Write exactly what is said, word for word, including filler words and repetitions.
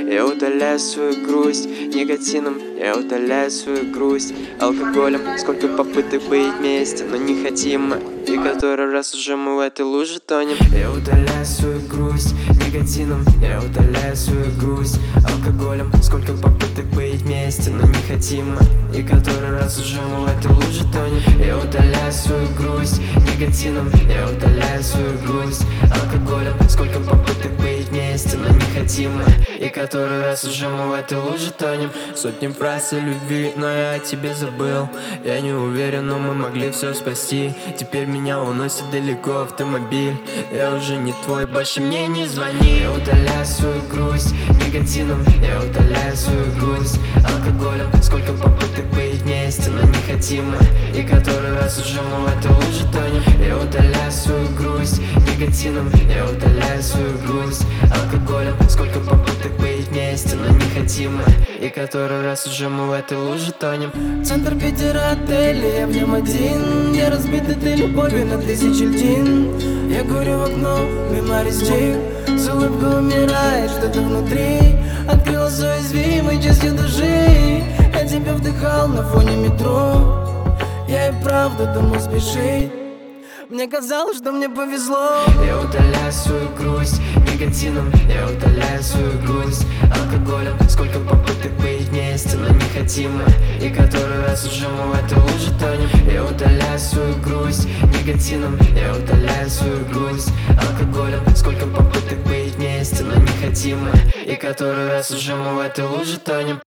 Я удаляю свою грусть никотином, я удаляю свою грусть алкоголем. Сколько попыток быть вместе, но не хотим мы, и который раз уже мы в этой луже тонем. Я удаляю свою грусть никотином, я удаляю свою грусть алкоголем. Сколько попыток быть вместе, но не хотим мы, и который раз уже мы в этой луже тонем. Я удаляю свою грусть никотином, я удаляю свою грусть алкоголем. Сколько попыток быть вместе, но не хотим мы, и который раз уже мы в этой луже тонем. Сотни фраз о любви, но я о тебе забыл. Я не уверен, но мы могли все спасти. Теперь меня уносит далеко автомобиль. Я уже не твой, больше мне не звони. Я удаляю свою грусть никотином, я удаляю свою грусть алкоголем. Сколько попыток быть вместе, но не хотим мы, и который раз уже мы в этой луже тонем. Я удаляю свою грусть никотином, я удаляю свою грусть алкоголем. Сколько попыток быть вместе, но не хотим мы, и который раз уже мы в этой луже тонем. Центр Питера, отель, я в нем один. Я разбит этой любовью на тысячи льдин. Я курю в окно, мимо резчик. С улыбкой умирает что-то внутри. Открылась уязвимой частью души. Я тебя вдыхал на фоне метро. Я и правда думал спешить. Мне казалось, что мне повезло. Я удаляю свою грусть никотином, я удаляю свою грусть алкоголем. Сколько попыток быть вместе, но не хотим мы, и который раз уже мы в этой луже тонем. Я удаляю свою грусть никотином, я удаляю свою грусть алкоголем. Сколько попыток быть вместе, но не хотим мы, и который раз уже мы в этой луже тонем.